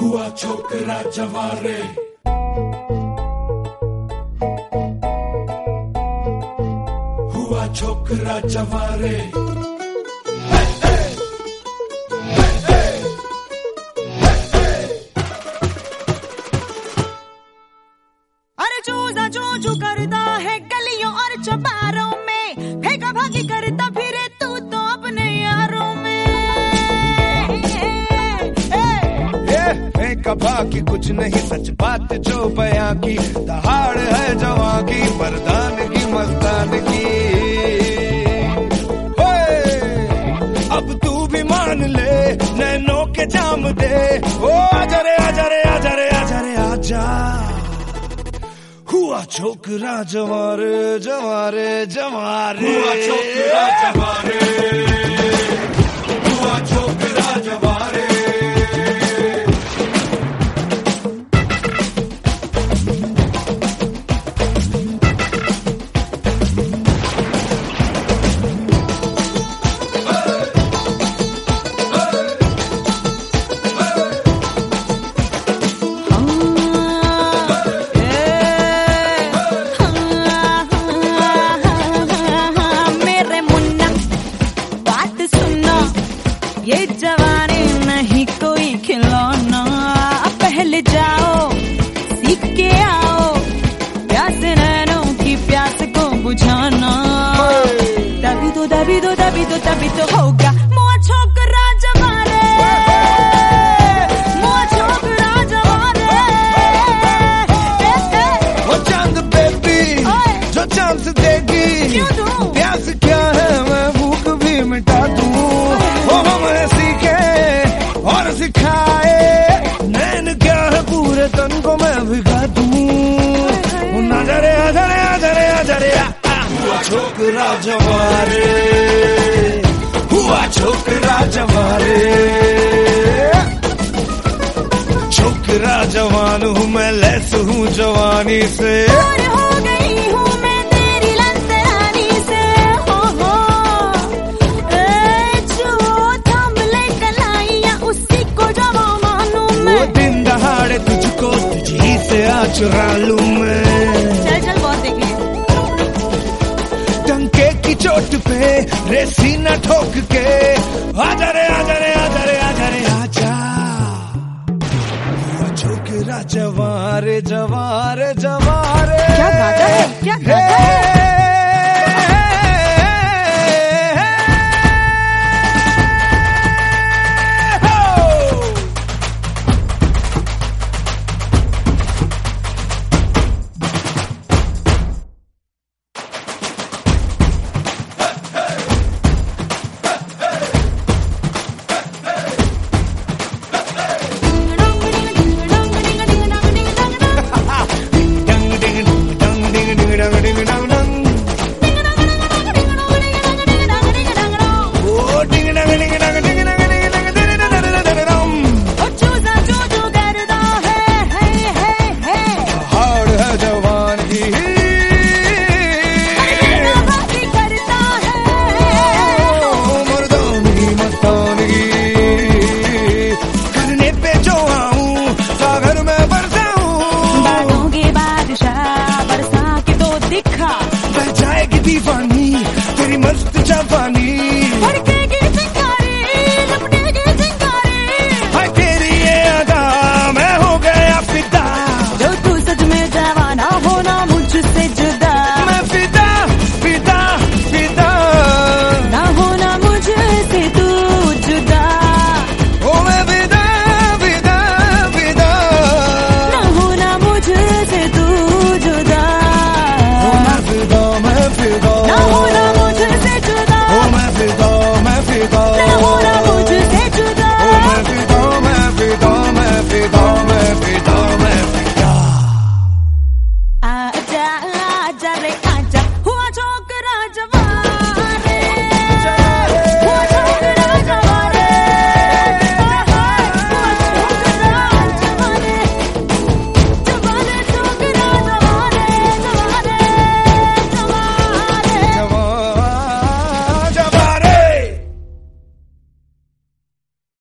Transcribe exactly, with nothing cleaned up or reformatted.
हुआ छोकरा जवारे, हुआ छोकरा जवारे। अरे चूजा चूचू करता है गलियों और चौबारों में, फेंका भागी करता फिरे तू तो अपने यारों में। फेंका भागी कुछ नहीं सच बात जो बयां की, दहाड़ है जवां की मर्दान की मस्तान की। अब तू भी मान ले नैनों के जाम दे, ओ आजा रे आजा रे आजा रे आजा रे आजा। हुआ छोकरा जवारे जवारे जवारे, हुआ छोकरा जवारे, हुआ छोकरा जवारे। ये जवानी नहीं कोई खिलौना, पहले जाओ सीख के आओ, प्यास नैनों की प्यास को बुझाना। तभी तो तभी तो तभी तो तभी तो होगा मुआ छोकरा जवारे, मुआ छोकरा जवारे। वो चांद बेबी जो चांद देगी, क्यों दूं? प्यास क्या है मैं भूख भी मिटा दूं। वो हमें सीखे और सिखाए, नैन क्या है पूरे तन को मैं भिगा दूं। नजरे आजरे आजरे आजरे हुआ छोकरा जवारे, हुआ छोकरा जवारे। छोकरा जवान हूँ मैं, लैस हूँ जवानी से, और हो गई हूँ मैं तेरी लंतरानी से। हो हो ए जो थाम ले कलाइयाँ उसी को जवा मानूं मैं। वो दिन दहाड़े तुझको तुझी से आ चुरा लूं मैं। चल चल बहुत देखे। डंके की चोट पे रेसी न ठोक के, आजा रे आजा रे आजा रे आजा रे आजा। हुआ छोकरा जवारे जवारे जवारे। क्या गाता है, क्या गाता है? दीवानी तेरी मस्त जवानी,